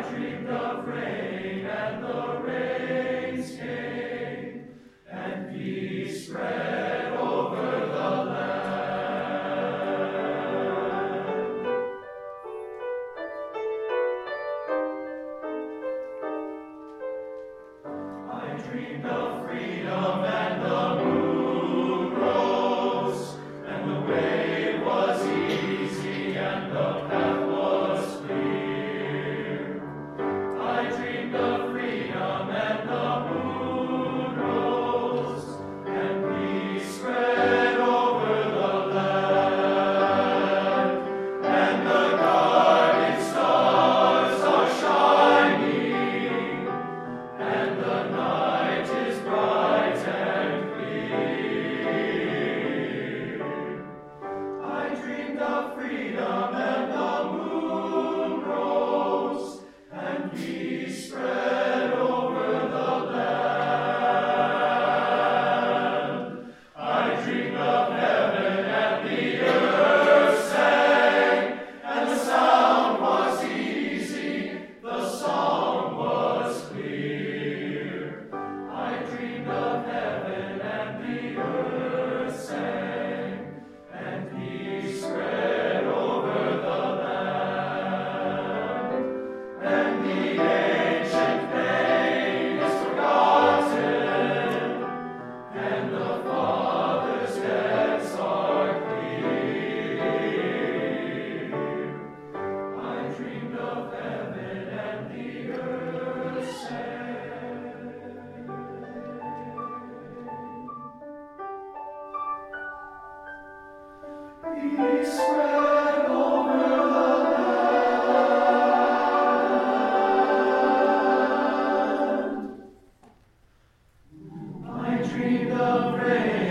dreamed of rain, and the rains came, and peace spread over the land. I dreamed of freedom, and the moon rose, and the way was easy, and the path was clear. I dreamed of freedom, and the moon rose, and peace spread over the land, and the guiding stars are shining, and the night is bright and clear. I dreamed of freedom, and the moon rose, and peace spread over the land. I dreamed of heaven, and the earth sang, and the sound was easy, the song was clear. I dreamed of heaven, and the earth sang, and peace spread over the land. And the ancient pain is forgotten, and the Father's debts are clear. I dreamed of heaven, and the earth sang. Peace spread over the land. I dreamed of rain.